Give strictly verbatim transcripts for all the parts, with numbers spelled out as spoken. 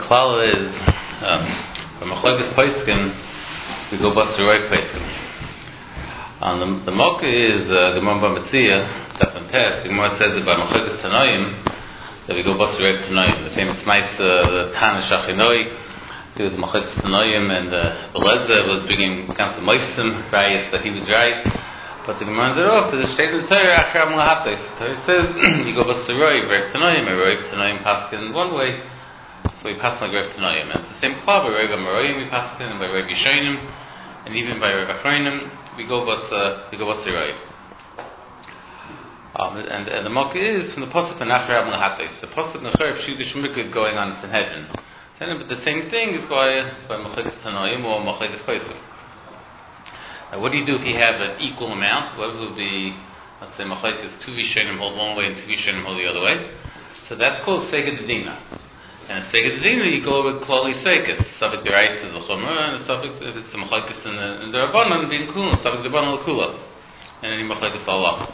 klal is um, from Machlokes Poskim we go bust the right Poskim. And the, the Mocha is uh, Gemara Bamitzia, Daf and Pes. The Gemara says that by Machlokes Tanoim that we go bust the right Tanoim. The famous mice, uh, the Tana Shachinoi, he was Machlokes Tanoim, and uh, Beleza was bringing Kansa Moisim, rayas that he was right. But the Gemara said off to the state of the Torah, Achar Mulahatos. The Torah says, you go bust the right, Rev Tanoim, a Rev Tanoim paskin in one way. So we pass like Rev Tanoim. And it's the same klal by Rev Amoraim we pass in, and by Rev Yishonim, and even by Rev Achronim, we go bust uh, we go bust the right. Um, and, and the Mocha is from the pasuk of Achar Mulahatos. The pasuk Nachar Pshudish Mikra is going on in Sanhedrin. But the same thing is by by Machlokes Tanoim or Machlokes Poskim. Now, what do you do if you have an equal amount? What would be, let's say, Machlokes two Rishonim hold one way and two Rishonim hold the other way? So that's called Seged Dina. And in Seged Dina, you go with Klali Sekes. Sabik Derais is the Chumrah, and Sabik, if it's the Machlokes in the Rabbanan, being Kula, Sabik Rabbanan L'Kula. And any Machlokes Allah.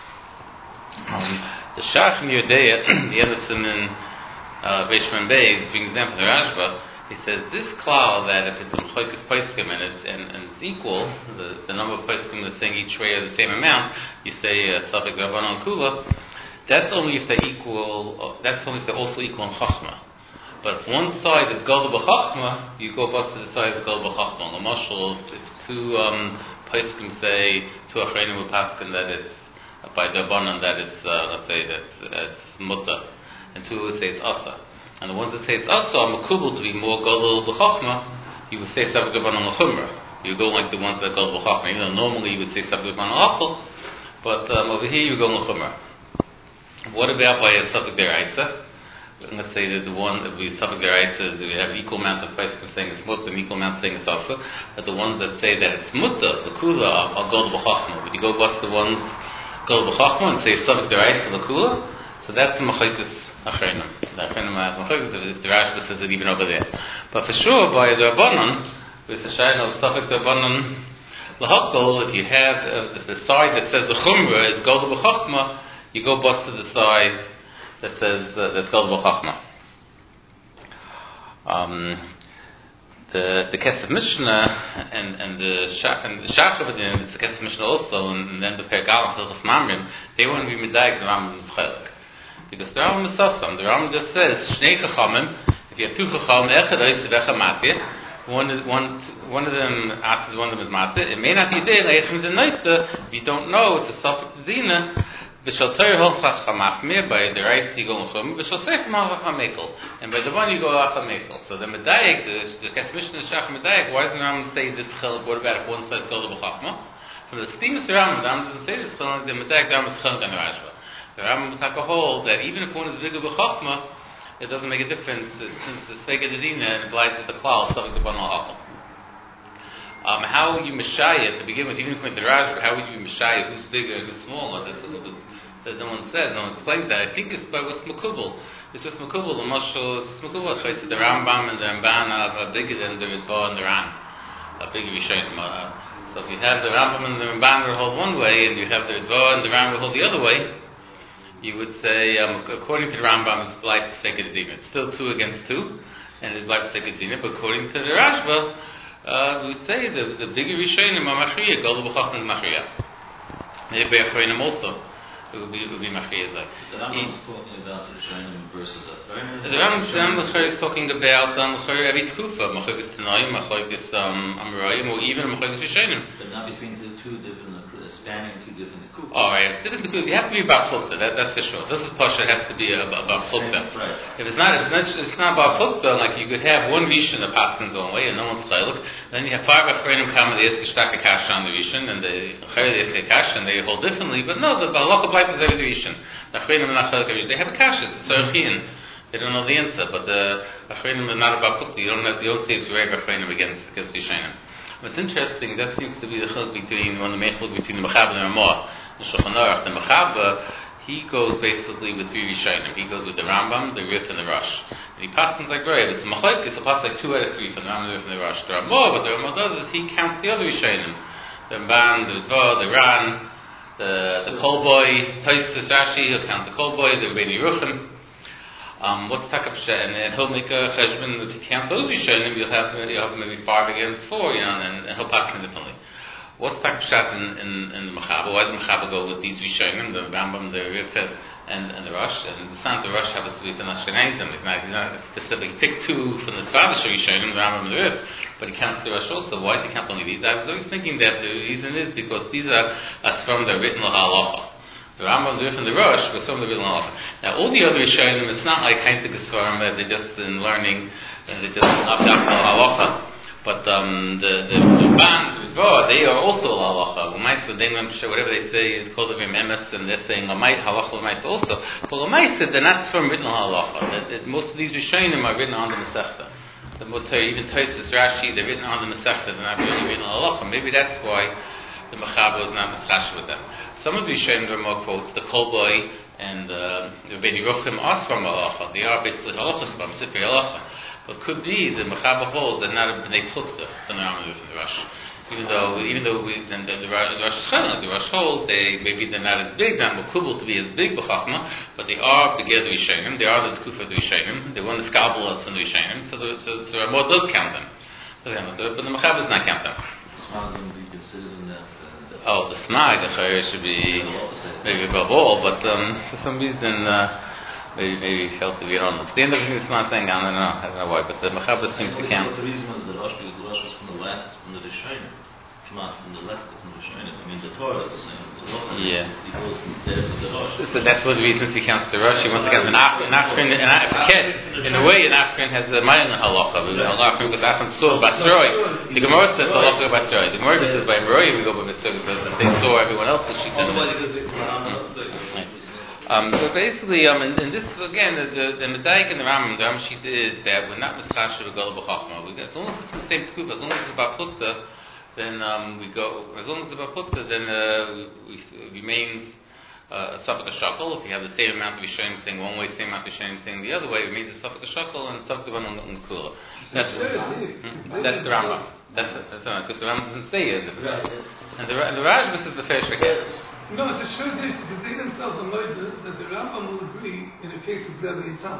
The Shach in Yodea, the Edison in Beis Shimon Beis, brings down from the Rashba. He says this klal that if it's a Machlokes Poskim and it's and, and it's equal, the, the number of Poskim that's saying each way are the same amount, you say Sabik Rabbanan L'Kula. That's only if they're equal. That's only if they're also equal in Chachma. But if one side is Gadol b'Chachma, you go bust to the side is Gadol b'Chachma. The mashal, if two um, Poskim say two Achreinim Upaskin that it's by Rabbanan that it's uh, let's say that's it's Mutta, and two would say it's Asa. And the ones that say it's Asa are Makubal to be more Gadol b'Chachma. You would say Sabik Rabbanan L'Chumrah. You go like the ones that Gadol b'Chachma. Even though normally you would say Sabik Rabbanan L'Achol, but um, over here you go L'Chumrah. What about by a Sabik Deraisa? Let's say that the one that we Sabik Deraisa is we have an equal amount of Poskim saying it's Mutta and equal amount saying it's Asa. But the ones that say that it's Mutta, the Kula, are Gadol b'Chachma. Would you go bust the ones Gadol b'Chachma and say Sabik Deraisa the Kula? So that's the Machlokes Achreinim. The Achreinim have Machlokes if the Rashba says it even over there. But for sure by the Rabbanan, with the Shayin of Sabik Rabbanan L'Hakol, if you have uh, the side that says the Chumrah is Gadol b'Chachma, you go bust to the side that says uh, that's Gadol b'Chachma. Um, the the Kesef Mishnah and and the Shach and the Shach of the the Kesef Mishnah also, and, and then the Pergal and Hilchos Mamrim, they want to be medayik the Rambam's Chelek. Because the Rambam is Sassam. The Rambam just says Shnei Chachamim. If you have two Chachamim, Echad Ois Vecha Mateh, one is one one of them asks one of them is Mateh. It may not be there. Leichem Denaita. If you don't know, it's a Safek Dina. B'shal Torah Holchach Chamachmir. By the right you go L'Chumrah. B'shal Seif Malchach Hamekel. And by the one you go Hamekel. So the Medayik, the Kesef Mishnah Shach Medayik. Why doesn't the Rambam say this Chelek? What about if one says Gadol b'Chachma? From the Steamus Rambam, the Rambam doesn't say this Chelek. The Medayik the Rambam is Chelek on the Rashba. The Rambam take a hold that even if one is bigger b'Chachma, it doesn't make a difference since the Seged Dina and it applies to the klal Sabik Rabbanan L'Achol. Um, how would you Meshayah to begin with? Even according to the Rashba, how would you Meshayah? Who's bigger? Who's smaller? That's a little bit. As no one said, no one explained that. I think it's by what's Makubal. It's just Makubal. The Mashal is Makubal. The Rambam and the Ramban are bigger than the Ritva and the Ran. A bigger Rishonim. So if you have the Rambam and the Ramban will hold one way, and you have the Ritva and the Ran will hold the other way, you would say, um, according to the Rambam, it's like Seged Dina. It's still two against two, and it's like Seged Dina. But according to the Rashba, uh, we would say the the bigger Rishonim are Machriya. Gadol b'Chachma is Machriya. Maybe Achreinim also. It would be, it would be Machriya. The Rambam is talking about Rishonim versus Achreinim. The Rambam is talking about every Tkufa, Machlokes Tanoim, Machlokes Amoraim, or even Machlokes Rishonim. But not between the two different, spanning two different Tkufas. Oh, right. It's different Tkufa. You have to be about Plukta, that, that's for sure. This is Pasha, it has to be about Plukta. Right. If it's not, if it's not, it's not about Plukta, like you could have one Rishon that passes one way and no one's Chaylik, then you have five Achreinim come and they ask Geshtaka Kasha on the Rishon, and they Chaylik ask Kasha, and they hold differently, but no, the Halacha B'Lait is every Rishon. The Achreinim are not Chaylik every Rishon. They have a Kasha, it's Tzarchian. They don't know the answer, but the Achreinim are not about Plukta. You don't have, you don't say it's Reg Achreinim against, against Rishonim. What's interesting, that seems to be the chiluk between, one of the main chiluk between the Mechaber and the Ramah. The Shulchan Aruch, the Mechaber, he goes basically with three Rishonim. He goes with the Rambam, the Rif, and the Rosh. And he passes like Rav. It's a Machlokes, it's a pass like two out of three from the Rambam, the Rif, and the Rosh. The Ramah, what the Ramah does is he counts the other Rishonim. The Ramban, the Ritva, the Ran, the the Kolboy, Tosfos, Rashi, he'll count the Kolboy, the Rebbeinu Yeruchim. Um, what's takapsha, and, and he'll make a cheshbon. If you count those Rishonim, you'll have you'll have maybe five against four, you know, and, and he'll pass them differently. What's takapshat in, in, in the Mechaba? Why does the Mechaba go with these Rishonim, the Rambam, the Rifet, and, and the Rosh? And the son, the Rosh happens to be the Ashkenazim. He's not, he's not specific. He picked two from the Tzvadish Rishonim, the Rambam and the Rif, but he counts the Rosh also. Why does he count only these? I was always thinking that the reason is because these are as from the written halacha. The Rambam, the Rif, and the Rosh was from the written halacha. Now, all the other Rishonim, it's not like Heinz Gesvarim that they're just in learning, and they're just up down halacha. But um, the the Ramban, the Ridva, they are also halacha. Whatever they say is called the emes, and they're saying Lamait halacha Lamait also. But Lamait said they're not from written halacha. That, that most of these Rishonim are written on the Masechta. The Motor, even Tosfos, Rashi, they're written on the Masechta. They're not really written on halacha. Maybe that's why the Mechaba was not mischash with them. Some of the Rishonim are more quotes. The Kolboy and uh, the Beni Ruchim are from halacha. They are basically halachas from Sifrei halacha. But could be the Mechaba holds that not a B'nai Plukta, the Rambam and the Rosh. Even though, even though we, then the, the, the Rosh Hashanah, the Rosh holds, they maybe they're not as big, they're not Mekubal to be as big b'chachma, but they are Beged Rishonim, they are the Tkufa Rishonim, they won the Skabal from the Rishonim, so the, so, so Ramah does count them. But the Mechaba does not count them. Smag would be considered in that. Uh, oh, the Smag, the Chayr should be maybe above all, but um, for some reason, uh, Maybe, maybe he felt that we don't understand everything this man saying. I don't know. I don't know why, but the Mechaba seems to count. The reason was the Rosh, because the Rosh was from the last, from the Rishonim. Came out from the left from the Rishonim. I mean, the Torah is the same. The Lochah, yeah. He goes from there to the Rosh. So that's one of the reasons he counts the Rosh. He wants to count an Achron. An Achron, in a way, an Achron has a Mayan halacha. An Achron because Achron saw Basroi. The Gemara says halacha Basroi. The Gemara says by Meroi we go by Basroi because they saw everyone else. Otherwise, because they Um, so basically, um, in, in this again, the the, the Medaik and the Rambam, the Rambam sheet is that we're not mischash of Gola b'chachma. As long as it's in the same scoop, as long as it's about plukta, then um, we go. As long as it's about plukta, then uh, we, we remains uh, a suffik shackle. If you have the same amount of Rishonim saying one way, same amount of Rishonim saying the other way, it means a suffik shackle and suffik on the kula. That's hmm? that's the Rambam. That's it. That's right. Because the Rambam doesn't say it. And the and the Rajbis is the first again. No, it's a sure thing, because they themselves are moises that the Rambam will agree in a case of Rebbe Yitzhak.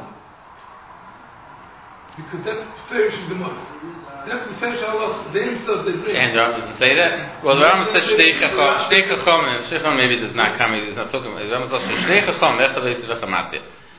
Because that's fair in the most. That's the fair Allah. They themselves agree. And the Rambam doesn't say that? Well, the Rambam says Shnei Chacham. Shnei Chacham, and Shnei Chacham maybe does not come, he's not talking about it. The Rambam says Shnei Chacham, Echad Yisrael V'Chamati.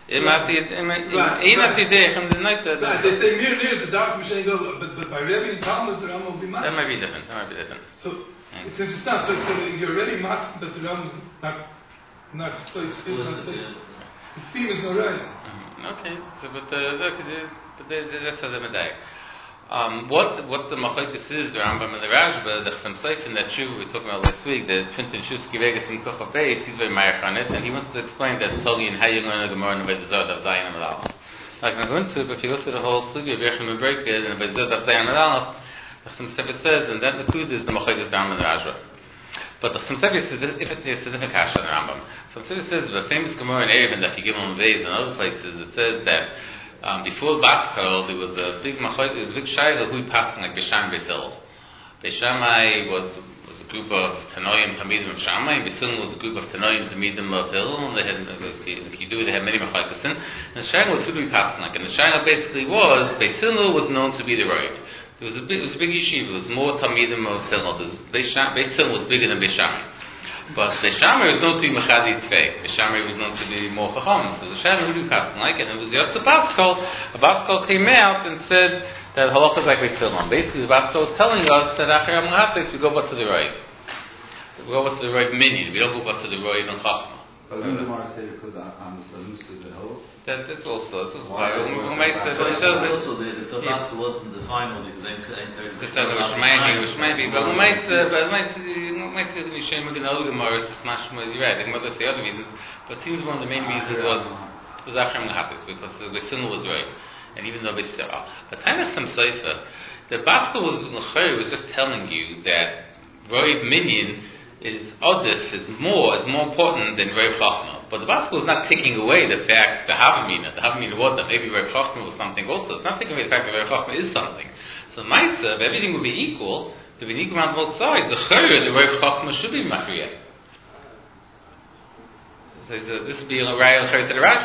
Right, they say near near the dark machine go, but but by Rebbe Yitzhak, the Rambam will be mad. That might be different. That might be different. So it's interesting. So, so you're already masked that the Rambam is not not so explicit. The theme is not right. Okay, so but uh, look, but that's how the medayik. Um, what what the Machlokes is, the Rambam and the Rashba, the Chassam Sofer in that Shuv we were talking about last week, the printed Shusky Vegas in Kochav Beis, he's very mayach on it, and he wants to explain that totally in how you're going to Gemara and the Bezod of Zayin and Aleph. Like I'm going to, but if you go through the whole Sugi of Yechim and Break it and the Bezod of Zayin and Aleph, the Chassam Sofer says, and that the food is the Machlokes, the Rambam and the Rashba. But the Chassam Sofer says, if it is a different kasha than the Rambam. Chassam Sofer says, the famous Gemara in Erevin that you give on Beis and other places, it says that Um, before Batkal, there was a big machlok, there was a big shayla who passed like Bisham Beisil. Beishamai was was a group of Tanoim Tamidim of Shammai, and Beisil was a group of Tanoim Tamidim of Hill, and they had, if you do, they had many machlokes in. And the shayla was who do we pass like? And the shayla basically was, Beisil was known to be the road. There was a big, it was a big yeshiva, it was more Tamidim of Hill. Beisil was bigger than Beishamai. But the Shammai was known to be Mechadi Tzvei. The Shammai was known to be more Chacham. So the Shammai would be passing like it. And it was Yotze Baskol. A Baskol came out and said that halacha is like Beisilon. Basically, the Baskol was telling us that after Yom Hatzis we go back to the Roy. We go back to the Roy minion. We don't go back to the Roy even Chacham. But the Gemara said because I'm the Salusa that holds. That that's also this is why also the Tabasco wasn't the final because they entered. Because that was maybe was maybe but might but might might say the shame again all the Gemara is much more right. The Gemara the other reasons, but seems one of the main reasons was was Achim Happis because the sin was right, and even though it's but time of some Sofer, the Baskol was was just telling you that Roy Minyan is Odif is more is more important than Roy Chachma. But the Baskol is not taking away the fact the Havamina. The Havamina was that maybe Roy Chachma was something also. It's not taking away the fact that Roy Chachma is something. So Maisa, if everything would be equal, to be equal on both sides, the Chayr, the Roy Chachma should be Machriya. So this would be a Raya Chayr to the Rashba.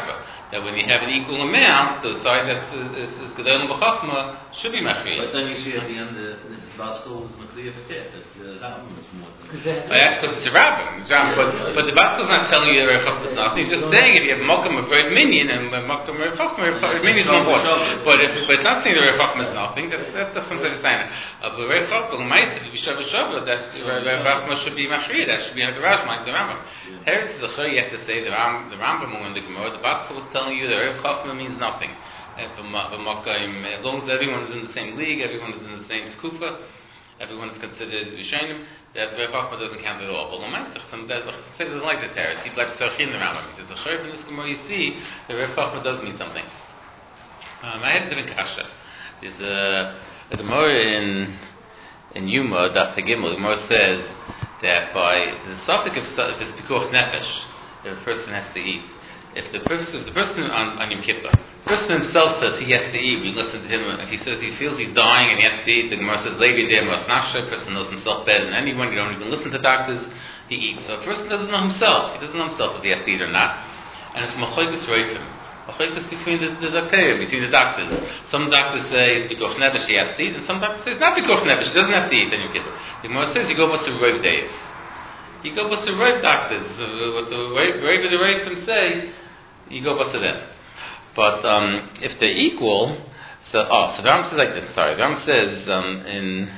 that when you have an equal amount, the side that's is Gedolim B'Chachma should be Machriya. But then you see at the end, the Baskol is Machriya B'Ket, that the Rambam is more than... Oh, that's because it's a Rabbim. But, but the Baskol is not telling you that Rav Chachma is nothing. He's just saying if you have Mokum of Rav Minyan and Mokum of Rav Chachma, Rav Minyan is more important. But, if, but it's not saying that Rav Chachma is nothing. That's, that's the something to say. Uh, but Rav Chachma, L'maisa, if you Shavah Shavah, that Rav Chachma should be Machriya. That should be like the Rashma, like the Rambam. Here it's the Chor, you have to say the Ram, the Rambam and the Gemara. The Baskol was telling you that Rav Chachma means nothing. As long as everyone's in the same league, everyone's in the same skufa, everyone's considered Rishonim, that Rav Chachma doesn't count at all. But L'maisa, some say doesn't like this here. People have Tzarchin in the Rambam. He says, the Chor in this Gemara, you see that Rav Chachma does mean something. Um, I had a different kasha. There's a, a Gemara in in Yuma, Daf Gimel. The Gemara says that by the suffix of if it's pikuach nefesh, if a person has to eat. If the person, if the person on, on Yom Kippur, the person himself says he has to eat, we listen to him, if he says he feels he's dying and he has to eat, the Gemara says, Levi Dei Mas Nafshe, the person knows himself better than anyone, you don't even listen to doctors, he eats. So a person doesn't know himself, he doesn't know himself if he has to eat or not. And it's Machoikus Reifim. Machoikus between the, the doctors, between the doctors. Some doctors say it's Bikuach Nevesh, he has to eat, and some doctors say it's not Bikuach Nevesh, he doesn't have to eat on Yom Kippur. The Gemara says you go what's the Reiv days. You go what's the Reiv doctors, what the Reiv of the Reifim say, you go bust it in. But um, if they're equal, so oh, so the Ram says like this. Sorry, the Ram says um, in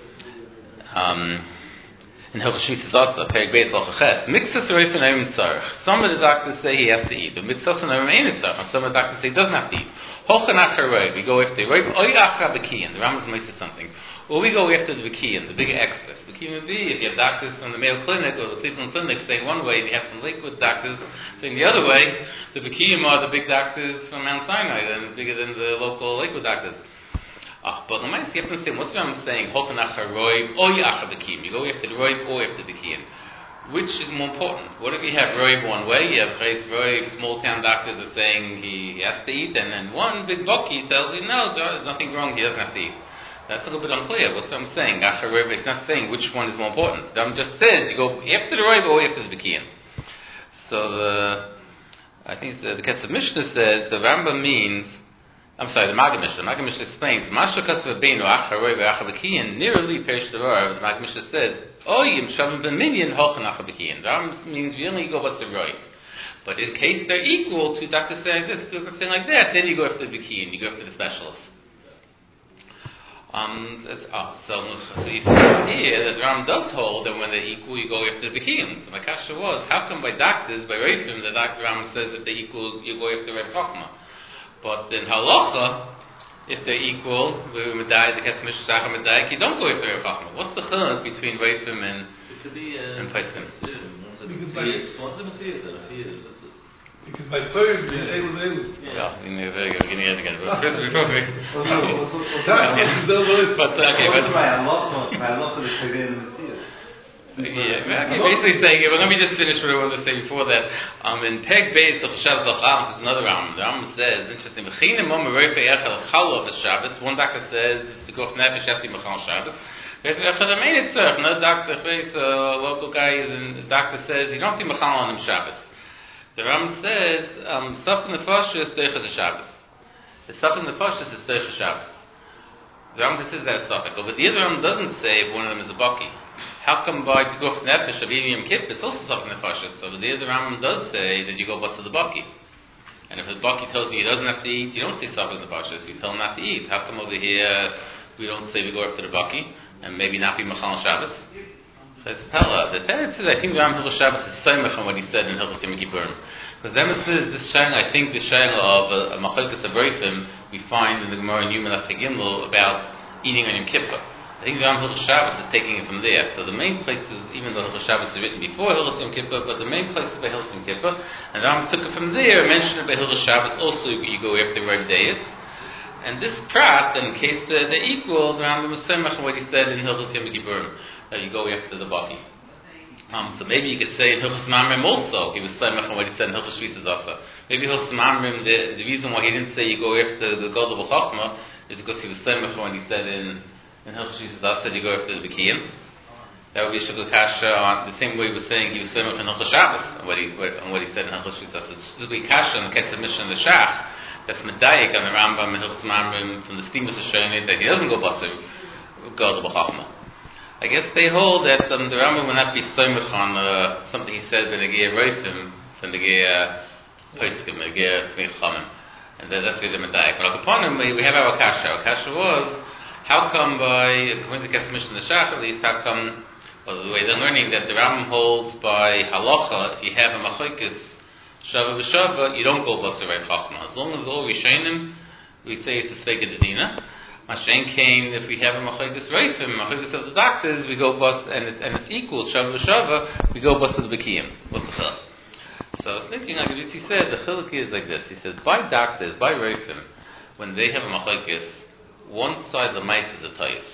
um, in Hilchos Shvitzas Asa, Perek Beis Halacha Ches, Mixas Reifin Ayim Tzarech. Some of the doctors say he has to eat, but Mixas Ayim Ein Tzarech, and some of the doctors say he doesn't have to eat. Hochan Achar Reiv, we go after Reiv Oy Achar Bekiyin. The Ram is mentioning something. Or we go after the Bekiyin, the bigger experts. Bekiyin would be if you have doctors from the Mayo Clinic or the Cleveland Clinic saying one way, and you have some Lakewood doctors saying the other way. The Bekiyin are the big doctors from Mount Sinai, and bigger than the local Lakewood doctors. Ah, but the mice you have to say, what's what I'm saying? Hochan Achar Roiv or Achar Bekiyin. You go after the Roiv or after the Bekiyin. Which is more important? What if you have Roiv one way? You have Chayes Roiv, small town doctors are saying he has to eat, and then one big Boki tells you no, there's nothing wrong, he doesn't have to eat. That's a little bit unclear. What's what I'm saying? Achar Roiv, it's not saying which one is more important. The Ram just says you go after the Roiv or after the Bekiyin. So the I think the, the Kesef Mishnah says the Rambam means. I'm sorry, the Maggid Mishnah. The Maggid Mishnah explains Masha Kasva Beinu Achar Roiv Achar Bekiyin nearly Perish Devar. The Maggid Mishnah says Oyim Shavim Ben Minyan Hochan Achar Bekiyin. The Rambam means we only go what's the Roiv. But in case they're equal, two doctors say this, two doctors say like that, then you go after the Bekiyin. You go after the specialist. Um, oh, so, so you see here that the Ram does hold that when they're equal, you go after the Bekiyin. So my kasha was, how come by doctors, by Reifim, the doctor Ram says if they're equal, you go after Rav Chachma. But in Halacha, if they're equal, the Medai, the Kesef Mishnah Shachar Medai, you don't go after Rav Chachma. What's the chiluk between Reifim and it could be uh, and Paiskim? Because by Torah, you're able to able. Yeah, very good. Beginning it again. But first, before we. But okay, but I love I love the Shagin Messiah. Yeah, okay, basically saying, but let me just finish what I wanted to say before that. Um, in Peg Beis of Shabbos Lacham, it's another Ram. The Ram says, interesting, one doctor says, the Goch Nefesh Yati Mechal Shabbos. Another doctor, a local guy, is in, the doctor says, you don't see Mechal on him Shabbos. The Ram says, um, Saf Nefesh is Teichas Shabbos. The Saf Nefesh is Teichas Shabbos. The Ram says that Safek. But the other Ram doesn't say one of them is a Baki. How come by Tiguch Nefesh of Yom Kippur it's also Saf Nefesh? So the other Ram does say that you go bust to the Baki. And if the Baki tells you he doesn't have to eat, you don't say Saf Nefesh, you tell him not to eat. How come over here we don't say we go after the Baki and maybe not be Machal Shabbos? So it's Pella. The Teretz says, I think the Ram Hilchos Shabbos is Soymech on what he said in Hilchos Yom Kippurim. Because then it says this shayla, I think the shayla of a Machlokes of Reifim we find in the Gemara in Yuma Daf Gimel about eating on Yom Kippur. I think the Ram Hilchos Shabbos is taking it from there. So the main place is, even though Hilchos Shabbos is written before Hilchos Yom Kippur, but the main place is by Hilchos Yom Kippur, and the Ram took it from there, mentioned it by Hilchos Shabbos. Also, you go after Rav Deis. And this prat, in case they're, they're equal, the Ram was saying what he said in Hilchos Yom Kippurim, that you go after the Baki. Um, so maybe you could say in Hilchos Mamrim also, he was saying what he said in Hilchos Shvitzas Asa. Maybe Hilchos Mamrim, the, the reason why he didn't say you go after the God of Chachma is because he was saying what he said in in Hilchos Shvitzas Asa, you go after the Bekiyin. That would be Shukla Kasha on the same way he was saying he was saying in Hilchos Shabbos, and what he, on what he said in Hilchos Shabbos. This would be Kasha on the Kesef Mishnah and the Shach. That's Medayik on the Rambam and Hilchos Mamrim from the Stemus of Shonit that he doesn't go Basar, go to B'chachma. I guess they hold that um, the Rambam will not be Soymach on uh, something he said when the Geir Roitim, from the Geir Poiskim, the Geir Tzmich Chamim. And that, that's really the Medayik. But upon him, we, we have our Kasha. Our Kasha was, how come by, according to the Kesef Mishnah and the Shach at least, how come, well, the way they're learning that the Rambam holds by halacha, if you have a machlokes shava b'shava, you don't go basar right chachma. As long as all rishonim, we say it's a sveka dedina. Mashen came, if we have a machlokes reifim, machlokes of the doctors, we go bas, and it's and it's equal shava b'shava, we go basar the b'kiyim. What's the chiluk? So I was thinking, like he said, the chiluk is like this. He says by doctors, by reifim, when they have a machlokes, one side of the mice is a toif.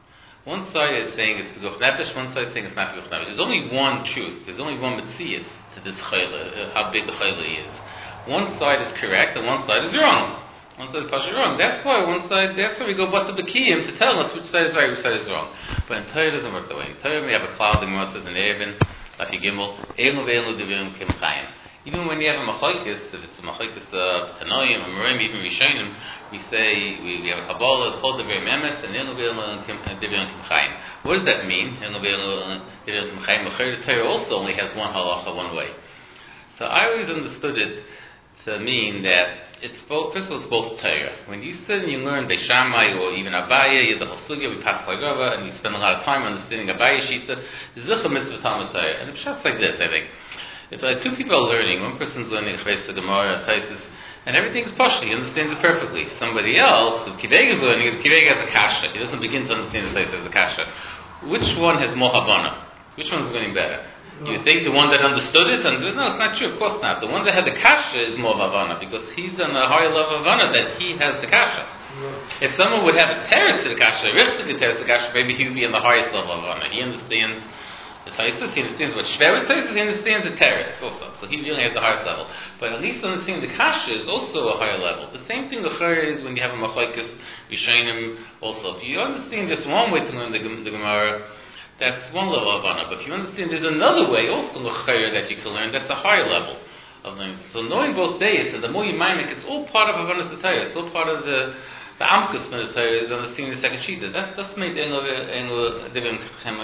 One side is saying it's Piguch Nefesh, one side is saying it's not Piguch Nefesh. There's only one truth, there's only one Metzias to this Chayla, uh, how big the Chayla is. One side is correct and one side is wrong. One side is partially wrong. That's why one side, that's why we go Basta B'kiyim to tell us which side is right, which side is wrong. But in Torah it doesn't work that way. In Torah we have a cloud, the Gemara says in Erevin, Lafi Gimel, Einu Ve'enu Divirim Kim Chayim. Even when you have a machlokes, if it's a machlokes of Tanoim, or Morim, even Rishonim, we say, we, we have a Kabbalah, Chol Devei Memes, and Enu Ve'enu Divirim Kim Chayim. What does that mean? Enu Ve'enu Divirim Kim Chayim. The Torah also only has one halacha, one way. So I always understood it to mean that it's both, first of all, it's both Torah. When you sit and you learn Beis Shammai, or even Abaye, you have the whole sugya, we pass like Rava, and you spend a lot of time understanding Abaye Shita, Zicha Mitzvah Talmud Torah. And the pshat's like this, I think. If like two people are learning, one person's learning Chayes Gemara, Taisus, and everything's partial, he understands it perfectly. Somebody else, if Kiveg is learning, if Kiveg has a kasha, he doesn't begin to understand the Taisus as a kasha. Which one has more Havana? Which one's learning better? Do you think the one that understood it? Understood? No, it's not true, of course not. The one that had the kasha is more Havana, because he's on a higher level of Havana that he has the kasha. If someone would have a teretz to the kasha, a risk to the teretz to the kasha, maybe he would be on the highest level of Havana. He understands the Taisus, he understands what Shver Taisus, he understands the teretz also. So he really has the highest level. But at least understanding the kasha is also a higher level. The same thing with is when you have a machlokes Rishonim also. If you understand just one way to learn the, the Gemara, that's one level of Havana. But if you understand there's another way also that you can learn, that's a higher level of learning. So knowing both days, and the more you mimic, it's all part of Havana Satayah. It's all part of the The Amkus Military is understanding the second Shita. That's that's made Engel Divim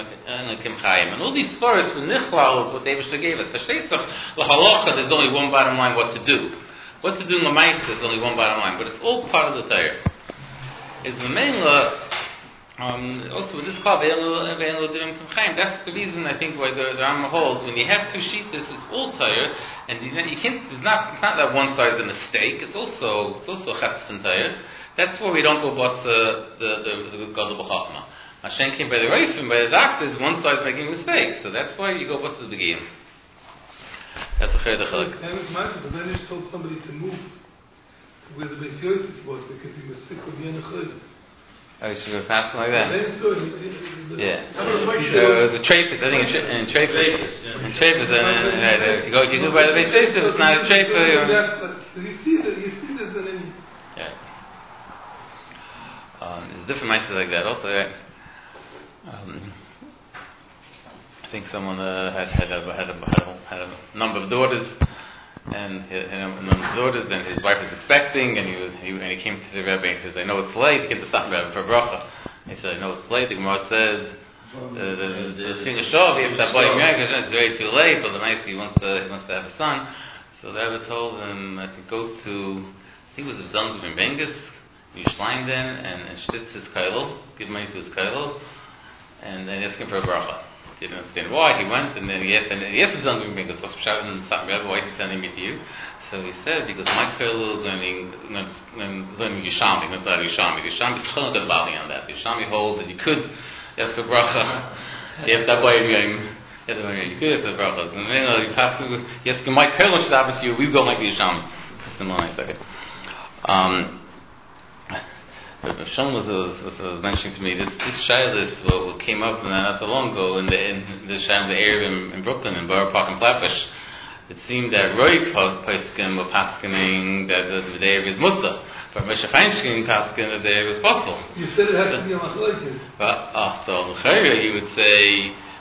Kim Chayim. And all these stories for Nichlal is what David gave us. For Shteisach, the Halacha, there's only one bottom line what to do. What to do in the Maisa, there's only one bottom line. But it's all part of the Torah. Is the Mengla, um, also with this called Engel Divim Kim Chayim, that's the reason I think why the, the Rambam holds. When you have two Shitas, it's all Torah, and you, you can't, it's not, it's not that one side is a mistake, it's also, it's also Chetz and Torah. That's why we don't go bust the the the Gadol B'Chachma. Hashem came by the Reifim, by the doctors, one side's making mistakes, so that's why you go bust the Begim. That's a Chayr D'Chalak. And it's matter, but then he told somebody to move to where the Beis Yosef was because he was sick of Yen Achil. Oh, you should have passed like that. Yeah. So it was a Trefus, I think in Trefus. In Trefus, and if you go, if you go by the Beis Yosef, it's not a Trefus. You see that, you see this, and then. Yeah. Um, there's different mitzvahs like that. Also, right? um, I think someone uh, had had a, had, a, had, a, had a number of daughters, and he had a number of daughters, and his wife was expecting, and he was he, and he came to the Rebbe and he says, "I know it's late." He came to stop Rebbe for bracha. He said, "I know it's late." The Gemara says, "The thing is shov. If that boy it's very too late, but the nice he wants to he wants to have a son." So the Rebbe told him, "I could go to I think it was a Zalman ben Bengus." You shlang then and, and shtitz his kailo, give money to his kailo, and then ask him for a bracha. He didn't understand why. He went and then he asked him, he asked him something because what's shouting in the Sat Rebbe, why is he sending me to you? So he said, because my kailo is learning learning Yishami, not Yishami. Yishami is chilling the bali on that. Yishami holds that you could ask for bracha. You have that way of going. You could ask for brachas. And then you have to. Yes, my kailo should happen to you. We go like Yishami. Just in one second. Um. But Shon was, was, was mentioning to me this this shaylis what, what came up not so long ago in the in the shayl the area in, in Brooklyn in Borough Park and Flatbush. It seemed that Roy Poskim were paskening that the, the area is mutta, but Moshe Feinstein paskin that the area is possible. You said it has so, to be a machlokes. But uh, so l'chayra you would say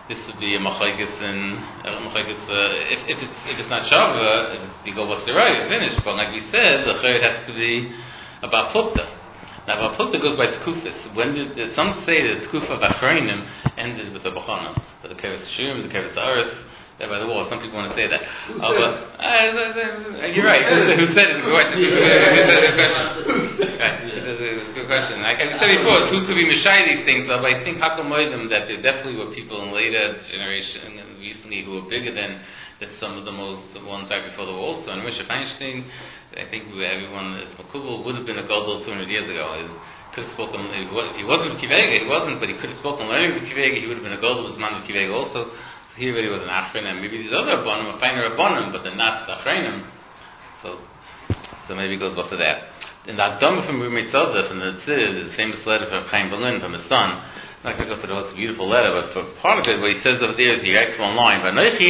this would be a machlekes and uh, machlekes. Uh, if, if it's if it's not shava, if it's, you go what's the right, finished. But like we said, the chayr has to be about plukta. Now, about plukta goes by tkufis. When did, did some say that tkufa of achronim ended with the bachana, but the keres shum, the keres aris. There by the wall. Some people want to say that. Who oh, said but, uh, you're right. Who said it? Good question. Who said it? Good question. Right. This is a good question. Like I said before, who could be mishai these things? But I think Hakam Moedim that there definitely were people in later generation and recently who were bigger than, than some of the most the ones right before the war. So in Moshe Feinstein, I think everyone is Makubal would have been a gadol two hundred years ago. He could have spoken. He wasn't Kivega. He wasn't, but he could have spoken learning with Kivega. He would have been a gadol was man with Kivega also. He already was an Achrein, and maybe these other Rabbanim are finer Rabbanim, but they're not Achreinim. So, so maybe it goes back to that. In the Akdama from Rumi Soda, from the Tzid, the famous letter from Chaim Berlin, from his son, I'm not going to go through the whole beautiful letter, but for part of it, what he says over there is he writes one line,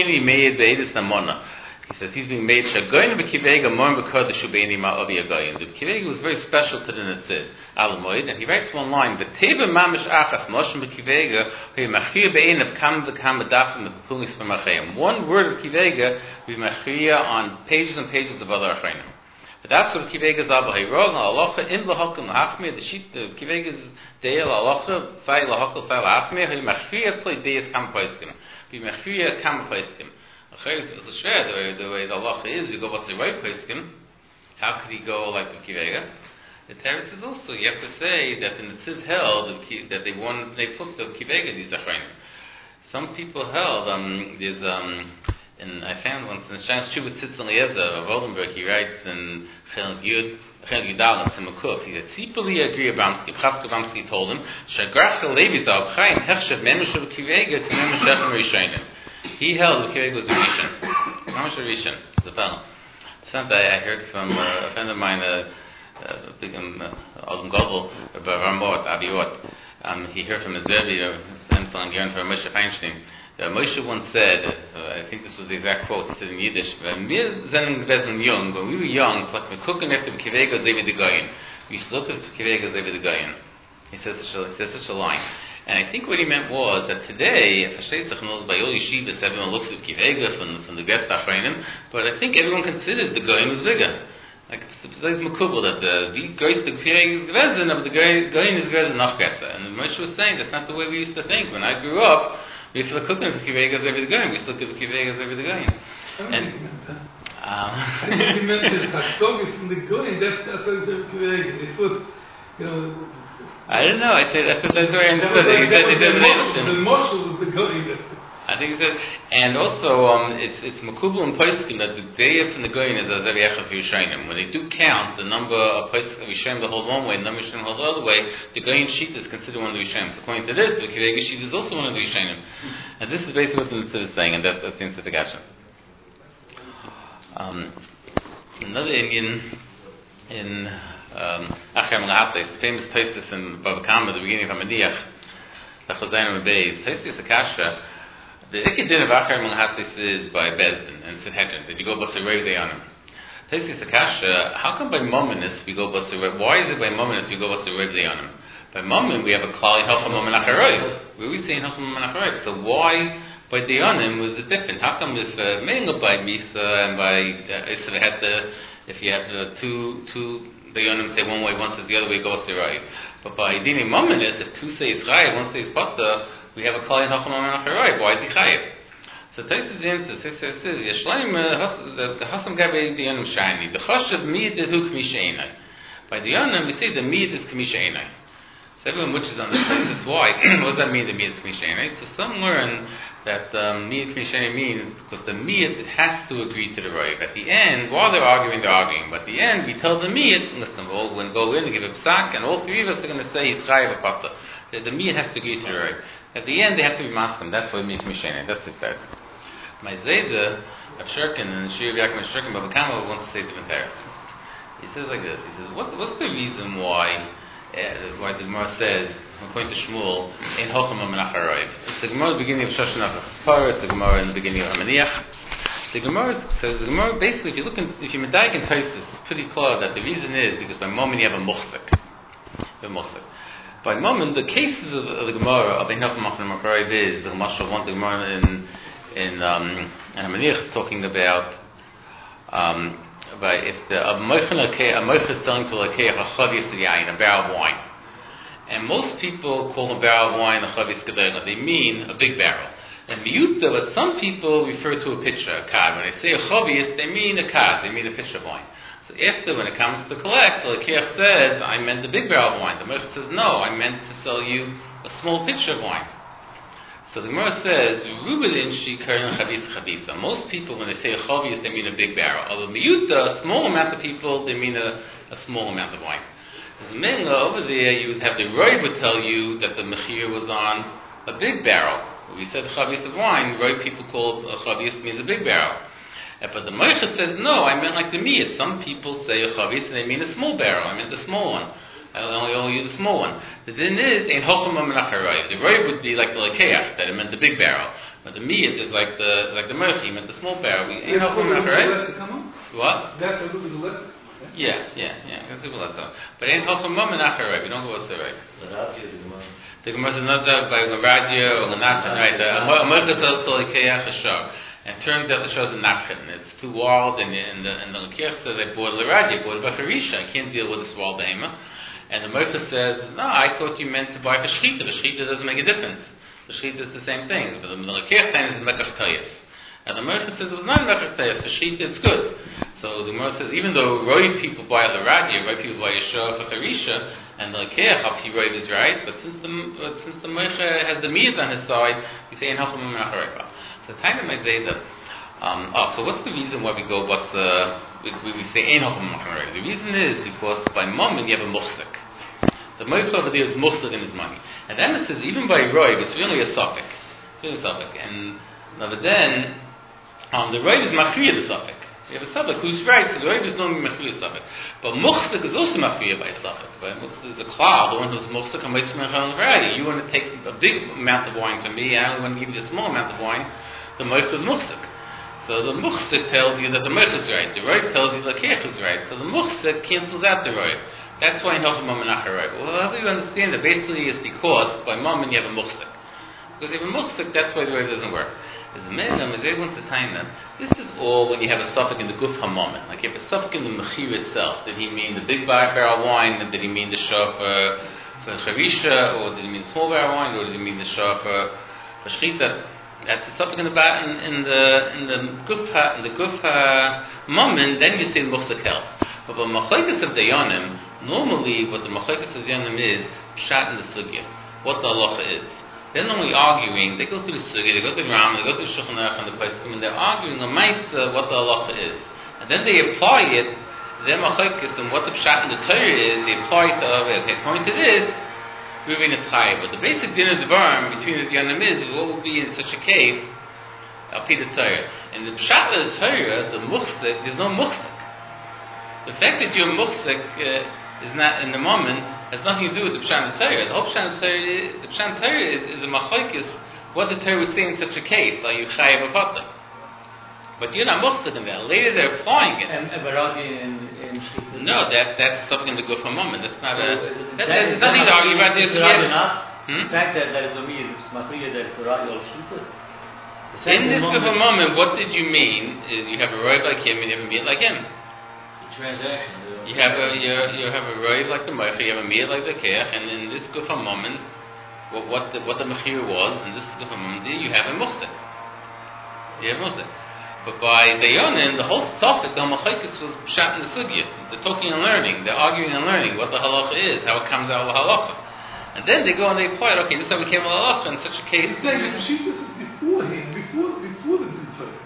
he says he's being made Shagoyin b'Kivega more because the Shubeini Ma'avi Agoyin. The Kivega was very special to the Netzid, Alamoid, and he writes one line, V'teva mamish achas Moshe b'Kivega hu machriya be'ein of kam v'kam b'dafim v'pulis v'machayim. One word of Kivega we machriya on pages and pages of other achreinim. But that's what Kivega is abba hayrog ha'alacha in l'hakim l'hachmir. The sheet the Kivega's deil ha'alacha say l'hakol say l'hachmir hu machriya tzloi deis kam paiskim. We machriya kam paiskim. It's a shver, the way the way the halacha is, you go what's the right poskim. How could he go like the Kivega? The Teretz is also, you have to say that in the Tzid held that they won they put the Kivega these achreinim. Some people held um there's um and I found once in the Shas Shuvah Tzitz Eliezer of Oldenburg he writes in Chel Yud Chel Yudal in Makuf he said Tzipoli Agri Abramski Chaska Abramski told him Shagrach Levi Zal Chaim Hechshav Memeshav Kivega to Memeshav Rishonim. He held the Kivega was a Rishon. How much a Rishon? The fellow. Sunday I heard from uh, a friend of mine, a uh, uh, big um, Adam Godel, Ramot, Abiot. Um, he heard from his Rebbe, Samson and Gern from Moshe Feinstein. Uh, Moshe once said, uh, I think this was the exact quote, he said in Yiddish, when we were young, it's like we're cooking after the Kivega Zevi the Goyin. We used to look at the Kivega Zevi the Goyin. He says such a line. And I think what he meant was that today, by all yeshivas, everyone looks at Kivega from, from the guest achreinim, but I think everyone considers the Goyin was bigger. Like, it's makubal that the Goyin the Kivega is Gvezin, but the Goyin is Gvezin not Gesa. And Moshe was saying that's not the way we used to think. When I grew up, we used to look at the Kivega as every the Goyin. We used to look at the Kivega as every the Goyin. And I think he meant that Haktogis from the Goyin, that's what it's every Kivega. It was, you know, I don't know. I said that's what that's where I understood it. He said he said the Moshe was the Goyin. I think he said, and also um, it's it's makubal and poskim that the day from the Goyin is as every echad Yerushalayim. When they do count the number of poskim Yerushalayim that hold one way, and the number of Yerushalayim hold the other way, the Goyin sheet is considered one of the Yerushalayim. So according to this, the Kivega sheet is also one of the Yerushalayim. And this is basically what the Mitzvah is saying, and that's that's the answer to Gasha. Um, another Indian in. Um, Achrei Malahates, the famous Tosfos in Bava Kama, the beginning of Hamadiach, the Chazayim Beis, Tosfos Akasha. The Ikkedin of Achrei Malahates is by Bezdin and Sanhedrin. Did you go Basar Rev Dayanim? Tosfos Akasha. How come by Mominus we go Basar Rev? Why is it by Mominus we go Basar Rev Dayanim? By Momin we have a Klal Hilchah Momin Acharoiv. We always say Hilchah Momin Acharoiv. So why by Dayanim was it different? How come if uh, mainly by Misa and by uh, if they had the if you have uh, two two the Yonim say one way, one says the other way, goes to right. But by Dini Mominus, if two say Chayiv, one says Pata, we have a Klal Hacham Momin Acharoiv. Why is he Chayiv? So Tosfos answers, he says, Yeshleim, the Hasam Gabe the Yonim Shani. The Choshev Miyad is Hu Kamisha Einai. By the Yonim, we say the Miyad is Kamisha Einai. So everyone which is on the Tosfos, why? What does that mean, the Miyad is Kamisha Einai? So some learn that um, Miyad Kamisha Einai means because the Miyad has to agree to the Roiv. At the end, while they're arguing, they're arguing. But at the end, we tell the Miyad, listen, we'll, we'll go in and give a psak, and all three of us are going to say he's Chayiv Apata. The, the Miyad has to agree to the Roiv. At the end, they have to be maskim. That's why Miyad Kamisha Einai. That's his start. My Zayda of Shurkin and Shir Yaakov Shurkin Bava Kama wants to say different things. He says like this. He says, what, what's the reason why uh, why the Gemara says, according to Shmuel, in Hocham Acharoiv? It's the Gemara at the beginning of Shoshana Chaspar. It's the Gemara in the beginning of Hamaniach. The Gemara says, the Gemara basically, if you look in, if you medayik in Tosfos, it's pretty clear that the reason is because by moment you have a muchzik. You have a muchzik. by moment, the cases of, of the Gemara of Einhach Machne Makarayv is the Mashal one the Gemara in in um, in Hamanich talking about um, about if the a moichin a moichin is selling to a keach a chavis yain, a barrel of wine, and most people call a barrel of wine a chavis gedolah. They mean a big barrel. And miyuta, but some people refer to a pitcher, a kad. When they say a chavis, they mean a kad. They mean a pitcher of wine. So after, when it comes to collect, the Lekiach says, I meant the big barrel of wine. The Gemara says, no, I meant to sell you a small pitcher of wine. So the Gemara says, Rubelin shi karin chavis chavisa. Most people, when they say a chavis, they mean a big barrel. Although miyuta, a small amount of people, they mean a, a small amount of wine. Zminga, over there, you would have the Roy would tell you that the mechir was on a big barrel. We said chavis of wine, Roy people call a chavis means a big barrel. But the Moshe says, no, I meant like the miyat. Some people say a chavis and they mean a small barrel. I meant the small one. I only, only use the small one. The din is, ein hocham menacharayv. The roiv would be like the lekeach, that it meant the big barrel. But the miyat is like the like the Moshe, he meant the small barrel. Ein hocham menacharayv. What? That's a little bit less. Yeah, yeah, yeah. That's a little less. But ein hocham menacharayv. We don't go with the roiv. The Gemara says not by Radia or Nachman, right? A Moshe tells the lekeach a shah. And it turns out the show's a napkin. It's too wild, and, and the and the Lekiach says, I bought l'radi, I bought a bacharisha. I can't deal with this wild behema. And the Moshe says, no, I thought you meant to buy a shechita. The shechita doesn't make a difference. The shechita is the same thing. But the Lekiach time is mekach tayis. And the Moshe says, it was not mekach tayis. The shechita is good. So the Moshe says, even though Roy people buy l'radi, Roy people buy a shah bacharisha, and the Lekiach, Hapi Roy is right, but since the but since the Moshe has the miyaz on his side, we say, in hacham menacharayv. The time might say that. Um, oh, so what's the reason why we go? What's uh, we, we say ein hocham menacharayv? The reason is because by moment you have a muchzik. The moich over there is muchzik in his money, and then it says even by roiv it's really a suffix. It's really a suffix, and now but then um, the roiv is machriya the suffix. You have a suffix who's right, so the roiv is normally machriya suffix, but muchzik is also machriya by a suffix. But muchzik is a cloud. The one who's muchzik on variety. You want to take a big amount of wine from me, I only want to give you a small amount of wine. The moich is muchzik. So the muchzik tells you that the moich is right. The roiv tells you the lekeach is right. So the muchzik cancels out the roiv. That's why in hocham menacharayv. Well, how do you understand that? Basically, it's because by moment you have a muchzik. Because you have a muchzik, that's why the roiv doesn't work. As a minimum, as everyone's the time then, this is all when you have a suffix in the guf hamomen. Like you have a suffix in the mechir itself. Did he mean the big barrel wine? Did he mean the shah for, for chavisha? Or did he mean the small barrel wine? Or did he mean the shah for, for shchita? That's the subject in the in, in the in the gufha in the gufha moment. Then you say the muchzik helps. But the machlekes of dayanim, normally what the machlekes of dayanim is pshat in the sugya, what the halacha is. They're normally arguing. They go through the sugya, they go through the Ram, they go through Shulchan Aruch and the Poskim, and they're arguing on ma'isa what the halacha is, and then they apply it. Their machlekes and what the pshat in the Torah is, they apply it to okay. According to this, Reuven is chayav. But the basic din of dvarim between the Yonim is what would be in such a case al pi the Torah. And the pshat of the Torah, the muchzik, there's no muchzik. The fact that you're muchzik uh, is not in the moment has nothing to do with the pshat of the Torah. The whole pshat of the Torah, the pshat of the Torah is, is the machlokes what the Torah would say in such a case. Are you chayav or patur? But you're not muchzik in that. Later they're applying it. And barati in shchita. No, that that's something to go for a moment. That's not so a. That, that, there's nothing to argue about. There's hmm? The fact that there is a meal, machriya, there's barati or shchita. In this go for a moment, what did you mean? Is you have a roiv like him and you have a meal like him. The transaction. You have a you you have a roiv like the meicher, you have a meal like the keach, and in this go for a moment, what what the what the mechir was, and this go for a moment, you have a muchzik. You have muchzik. But by Dayanim, the whole topic of Machlekes was pshat in the sugya. They're talking and learning, they're arguing and learning what the halacha is, how it comes out of the halacha. And then they go and they apply it, okay, this is how we came to the halacha, in such a case. He's saying that the Shita is beforehand, before, before the Torah.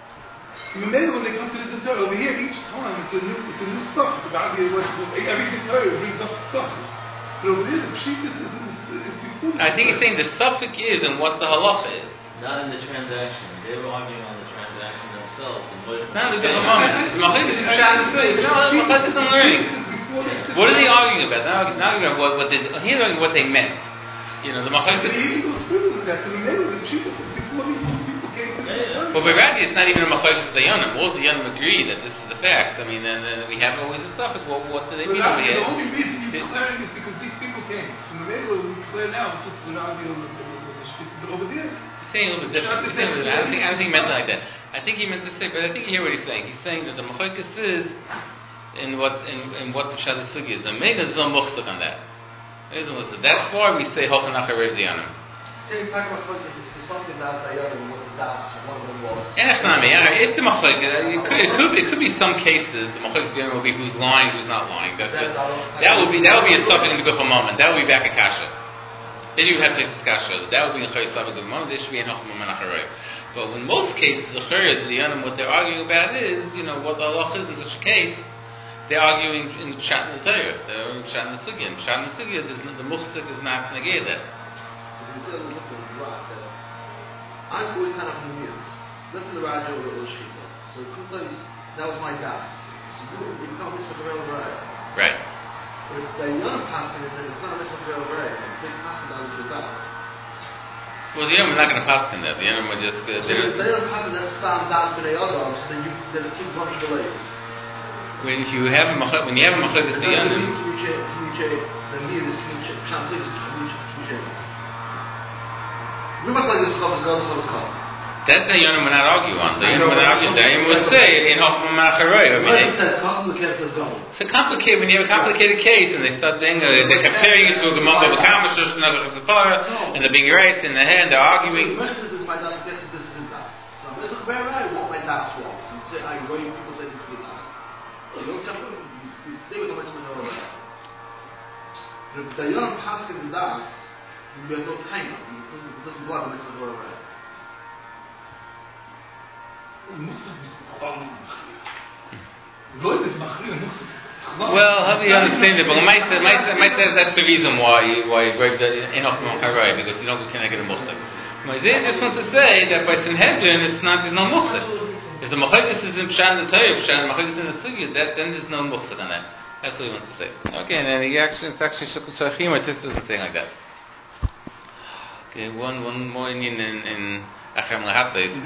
So when they come to the Torah, over here, each time it's a new, it's a new subject. Every Torah brings up the subject. But over there, the Shita is, is, is before the I think he's saying the suffix is and what the halacha is. Not in the transaction. They were arguing on the transaction themselves. It's not a good moment. It's Machlekes pshat in the sugya. No, it's Machlekes on learning. What are they arguing about? Now, now you're what, what they, here are what they meant. You know, the Machlekes. But he goes further with that. So the name of the Shita is before these people came to the Torah. Well, but rather, it's not even a Machlekes of the Yonim. All the Yonim agree that this is the facts. I mean, and, and we have always a suffix. Well, what do they mean over here? The only reason you're declaring is because these people came came. So maybe we clear now, which is the Rabbi of the Shkit, but over there. He's saying a little bit different. He's saying a little bit, I don't think I don't think he meant it like that. I think he meant to say, but I think you hear what he's saying. He's saying that the Mechokes is in what in, in what the Pshat Sugi is. And maybe there's no Muchsuk on that. That's why we say Hochen Acharev Diyanim. So he's talking about something about the other what the das one of them was. Yeah, it's not me. It's the Mechokes. It could it could it could be some cases the Mechokes Diyanim will be who's lying, who's not lying. That's just, that would be that would be a suffix in the good moment. That would be back at Kasha. Then you have to Kasha. That would be a Chayy Sav good moment. There should be an Hochen Acharev. But in most cases, the Chayy, the Diyanim, what they're arguing about is, you know, what the Allah is in such a case. They're arguing in the Pshat and the Torah. They're arguing Pshat and the Sugya. In Pshat and the Sugya, the Muchsuk is not negated there. So you say a little bit of rock that I'm always kind of confused. Let's say the Raja or the Shita. So Kuta is, that was my das. So you become Mitzvah Garel Raya. Right. But if the Yonah passing it, then it's not a Mitzvah Garel Raya. It's like passing that was your das. Well, the Yonah is not going to pass in that. The Yonah would just... Uh, so if the Yonah passing that Stam Das B'nei Adam, so then you, then it keeps running delayed. When you have a machok, when you have a machok, it's the Yonah. The mir is Kmiche. Pshat is Kmiche. We must like this Chav is God, the Chav is God. That's the Yonah we're not arguing on. The Yonah we're not arguing. The Yonah would say, in Hochma Macharoy. It says complicated, says God. It's a complicated, when you have a complicated case, and they start saying, uh, they're comparing it to a Gemara of a Kamashush, and and they're being right in the hand, they're arguing. So the this is my das, this is this is das. So this is very right what my das was. You say, I know people say this is das. You don't have to, you stay with the mitzvah of the If the Yonah passes the das, you have no time. It doesn't, it doesn't go out the mitzvah of the Well, how do you understand it? But might say, might say, might say that's the reason why you, why you break the enough from Harai, because you don't connect a Muslim. Moshe just wants to say that by Sanhedrin it's not there's no Muslim. If the Machokes is in Pshat and the Torah, Pshat and Machokes in the Sugya, that then there's no Muslim on that. That's what he wants to say. Okay, and then he actually it's actually Shukul Shachim, or just doesn't say like that. Okay, one one more in in, in Achem Lahata is.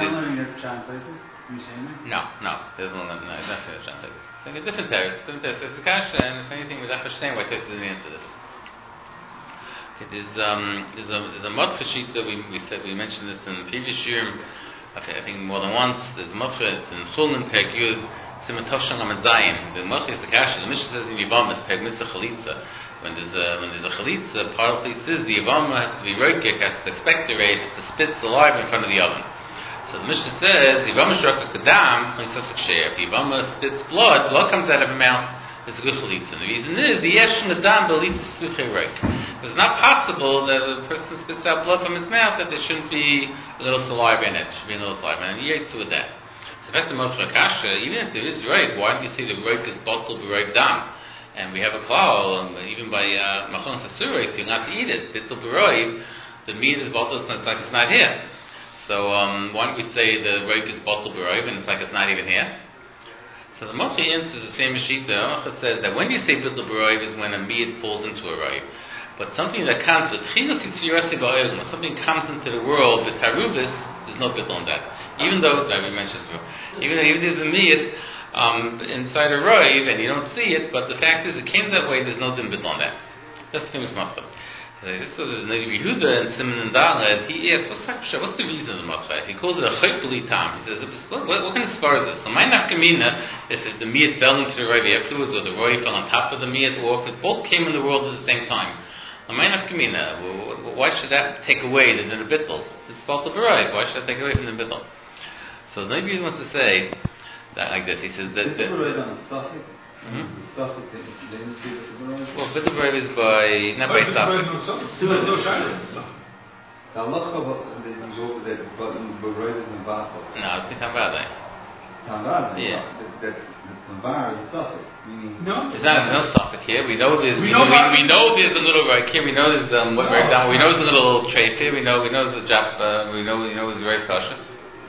No, no, there's no, no, it's not finished. It's like a different text, different text. It's a kasha, and if anything, we'd have to understand why text doesn't answer this. Okay, there's um, there's a there's a Motcha sheet that we we said we mentioned this in the previous year. Okay, I think more than once. There's a Motcha, it's in Chulin Peg Yud, Simatoshan Amad Zayin. The Motcha is the kasha. The Mishnah says in Yivam is Peg Mitzvah Chalitza. When there's a when there's a Chalitza, part of the says the Yivam has to be roikik, has to expectorate, has to spit alive in front of the oven. So the Mishnah says, Yivama Shroka Kadam, if Yivama spits blood, blood comes out of her mouth, it's a good chalitza. And the reason is, the Yesh Nadam Belitz Suche Reik. It's not possible that a person spits out blood from his mouth that there shouldn't be a little saliva in it. There should be a little saliva, and he ate with that. So in fact, the Moshe Kasha, even if there is Reik, why do you say the Reik is bottled with Reik Dam? And we have a klal, um, even by Machon Sasurais, you're not to eat it. Bittul Beroiv, the meat is bottled, it's like it's not here. So um, why don't we say the roik is bottled b'roiv and it's like it's not even here? So the Moshe answers the same sheet. The Moshe says that when you say bottled b'roiv is when a meat falls into a roiv, but something that comes with chilus yitzirasi ba'olim, something comes into the world with tarubis, there's no bittul on that. Even though, like we mentioned before, even though even there's a meat um, inside a roiv and you don't see it, but the fact is it came that way. There's no din bittul on that. That's the famous Moshe. So the Navi Yehuda and Simon and Dalet, he asks, what's, what's the reason of the Machai? He calls it a Chayk B'li Tam. He says, what, what, what kind of svar is this? So my nafkamina is if the meat fell into the roiv afterwards, or the roiv fell on top of the meat, or if it both came in the world at the same time. My nafkamina, why should that take away the din of bittul? It's fault of the roiv. Why should that take away from the bittul? So the Navi wants to say that like this. He says that. that Mm-hmm. Well, bittul b'roiv is by not by Safek. The halacha that goes that b'roiv is nevato. No, it's mitamvadai. Mitamvadai. Yeah. That the bar is Safek. Meaning. No. It's not no Safek here. We know there's we, we, we, we know there's a little roik here. We know there's um what no. down. We know there's a little treif here. We know we know there's a jap. Uh, we know we know there's a roiv kasha.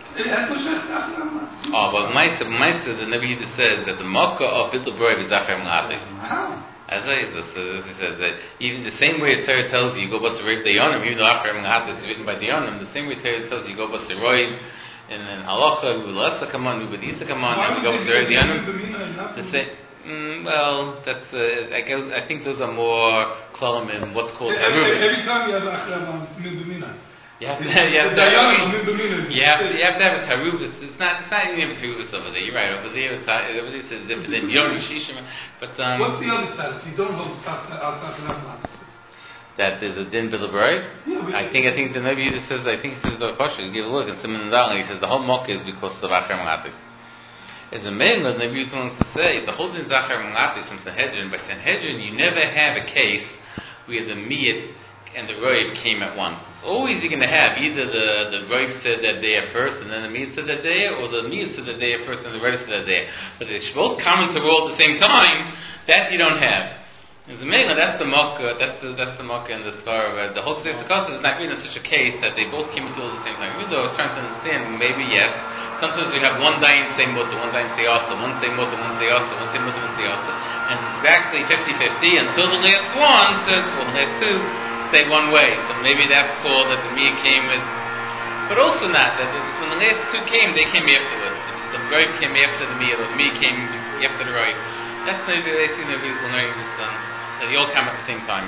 Oh, but Maisa, Maisa, the Nabi Yehuda says that the makkah of bittul b'roiv is Achem L'Hatis. As I he says that even the same way the Torah tells you, you go bust the roiv Dayanim, even though Achem L'Hatis is written by Dayanim, the same way the Torah tells you, you go bust the roiv, and then halacha, we will lesa come on, we will isa come on, and we go bust the roiv Dayanim. The same. Mm, well, that's uh, I guess I think those are more klolim in what's called Every, harubim. every time you have Achram, it's Midumina. You have to, you have to, Dayan, Midumina. you have to, you have to have a tarubis. It's not, it's not even a tarubis over there. You're right. Over there, it's, over there it's different than Yom Shishim. But um, what's the other side? If you don't hold outside the Rambam. that there's a din bilabroi. Yeah, I think I think the Nabi Yudis says I think he says the Pasha. Give a look and Simon Dal. He says the whole mock is because of Achram Latis. As a man, the Nabi Yudis wants to say the whole din is Achram Latis from Sanhedrin. By Sanhedrin, you never have a case where the Miyat and the Roiv came at once. It's always you're going to have either the the Roiv said that day first, and then the Miyat said that day, or the Miyat said that day first, and the Roiv said that day. But they should both come into the world at the same time. That you don't have. As a man, that's the mock. That's the that's the mock and the svar. Uh, the whole case of is not really such a case that they both came into the world at the same time. Even though I was trying to understand, maybe yes. Sometimes we have one dayan say mutter, one dayan say also, one say mutter, one say also, one say mutter, one say also, and exactly fifty-fifty until the last one says, well, the last two say one way. So maybe that's called that the Miyah came with, but also not that it was when the last two came, they came afterwards. The Roiv came after the Miyah, or the Miyah came after the Roiv. That's maybe they see the Rebbe learning this um, that they all come at the same time.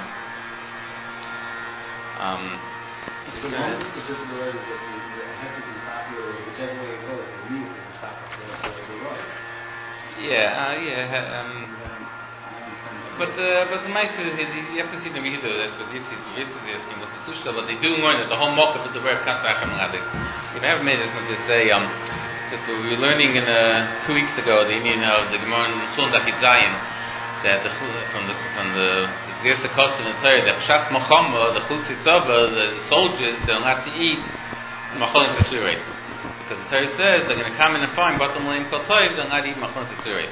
Um, The moment is just the way that you have to be happy, or whichever way you go, the music is the the right. yeah, uh, yeah. Um, but uh, but the mice is you have to see the Rebbe. That's what this is. This is asking what's the sushta, but they do learn that the whole mock of the word comes from Achram Ladik. We haven't made this one to say. Um, That's what we were learning in uh, two weeks ago. The Indian of the Gemara in Chulun Daf Zayin, that the, from the from the Gersa Kosten and Torah that Pshat Mochama, the Chutz Yitzava, the soldiers, they're not to eat Macholim Teshureis, because the Torah says they're going to come in and find bottom line Kol Toiv, they'll not eat Macholim Teshureis.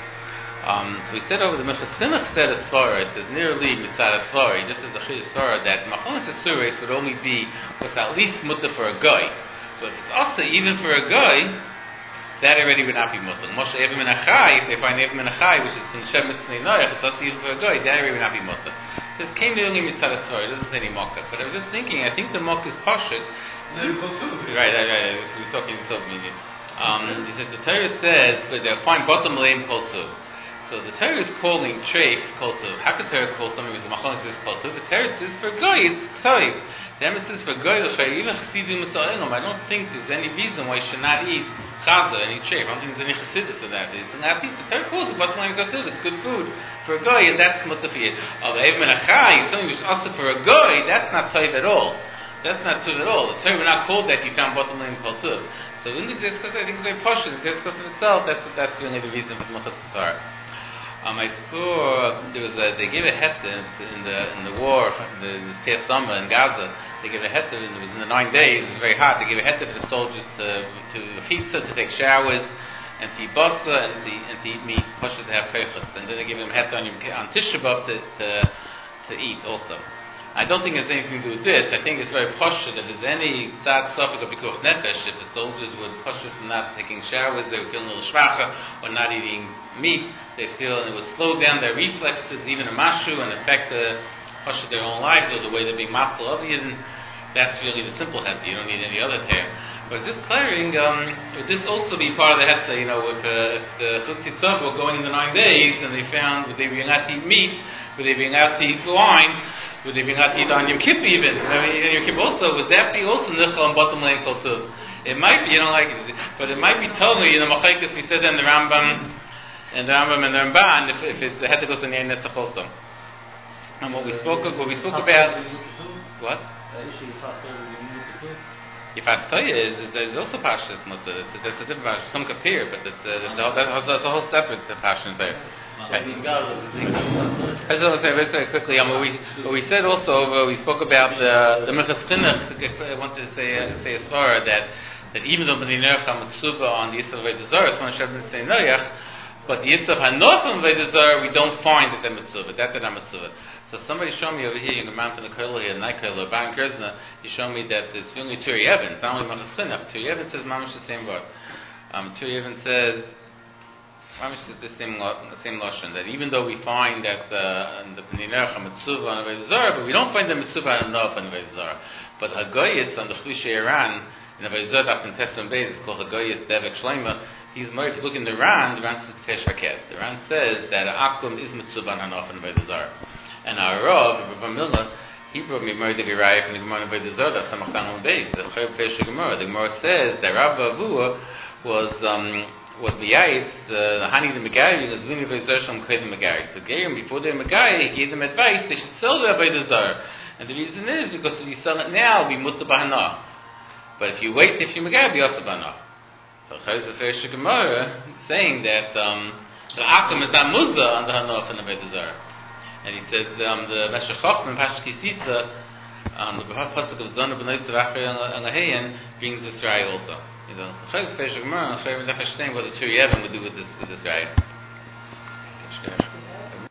Um, so we said over the Mechas Chinuch said a svara. It says nearly mitzad a svara, just as a chidush svara that Macholim Teshureis would only be with at least mutter for a guy, but it's also even for a guy. That already would not be mutter. Moshe Evim in Achai, if they find Evim in Achai, which is from Shem Mitzvah Noach, it's also even for a guy, that already would not be mutter. This came to only mitzad asor, it doesn't say any mocha. But I was just thinking, I think the mocha is pashut. Right, right, right, right. We were talking in Sof meaning. Um, he said the Torah says, but they'll find bottom lane kol tu. So the Torah is calling treif kol tu. How could Torah call something who's a machon says kol tu? The Torah says for guy, it's ksiv. The emphasis for guy, even chassidim mitzvah I don't think there's any reason why you should not eat chaza, any treif. I don't think there's any chassidus in that. It's not the Torah calls it bottom line kol tu. It's good food for a guy, and that's mutter for you. Oh, the evim menachai, something which is also for a guy, that's not toiv at all. That's not true at all. The Torah we're not called that you found bottom line kol tu. So in the discuss, I think it's very posh. In the discuss in itself, that's that's really the reason for the Mechas Tzar. Um, I saw there was a, they gave a heta in the in the war, the, this past summer in Gaza. They gave a heta, and it was in the nine days. It was very hot. They gave a heta for the soldiers to to chitza, to take showers, and to eat basa, and to and to eat meat, pasha to have koichas. And then they gave them a heta on, on Tisha B'av to, to to eat also. I don't think it has anything to do with this. I think it's very poshut that there's any tzad suffix of pikuach nefesh. If the soldiers would poshut from not taking showers, they would feel a little shvacha, or not eating meat, they feel and it would slow down their reflexes, even a mashu, and affect the poshut their own lives, or the way they're being matzal of yidden. That's really the simple heta. You don't need any other tear. But just clearing, um, would this also be part of the heta? You know, if, uh, if the chutz tzav were going in the nine days, and they found would they be allowed to eat meat, would they be allowed to eat wine? Would they be not eat on Yom Kippur even? I mean, Yom Kippur also, would that be also nichol on bottom line kol tu? It might be, you don't like it, but it might be totally, you know, Machaikis, we said in the Rambam, and the Rambam and the Ramban, if, if it's the had to go to Nyan Nesach also. And what we spoke of, what we spoke about, what? Yifat Toya is, there's also Pashas, that's a different Pashas, some Kapir, but it's, uh, that's, that's, that's a whole separate Pashas there. I just want to say very, very quickly. Um, what we what we said also, uh, we spoke about the the Mechas Chinuch. I wanted to say uh, say as far that that even though Bnei Noach Hamatzuba on the Yisrael Veidazar, it's one Shabbat say Noach, but the Yisrael Hanochim Veidazar we don't find that they're Matzuba. That they're not Matzuba. So somebody showed me over here in the mountain of Koilo here, Night Koilo, Baran Krizna. He showed me that it's only Turi Evans, not only Mechas Chinuch. Turi Evans says Mamash the same word. Um, Turi Evans says. Mamish is the same the same lashon that even though we find that uh, the Bnei Noach Mitzvah on the Zara, but we don't find the Mitzvah enough on the Zara. But Hagoyis on the Chlisha Iran in the Zara after Tesson Beis is called Hagoyis Devek Shleima. he's more to look in the Ran. The Ran says Tesh Raket. The Ran says that Akum is Mitzuban Hanofen by the Zar, and our Rav Rav Miller he brought me more the Gerayah from the Gemara by the Zar. That's Samachtan on base. The Gemara. The Gemara says that Rav Avua was um, was Biyayit the Hani the Megari was Vini Vizasham Kred the Megari. So gave him before the Megari, he gave them advice they should sell that by the Zar, and the reason is because if you sell it now, it'll be Mutta Bahana. But if you wait, if you Megari, it'll be also Bahana. So Chayz Fesh Gemara saying that um, the Akum is not Muzah on the Hanof and the Vedazar. And he says um, the Meshech Chochmah Pashki Sisa um, the pasuk of Zona B'nai Tzavachri and Lahayan brings this raya also. You know, so Chayz Fesh Gemara and Chayz Fesh what the Tur Yevim would do with this with this raya.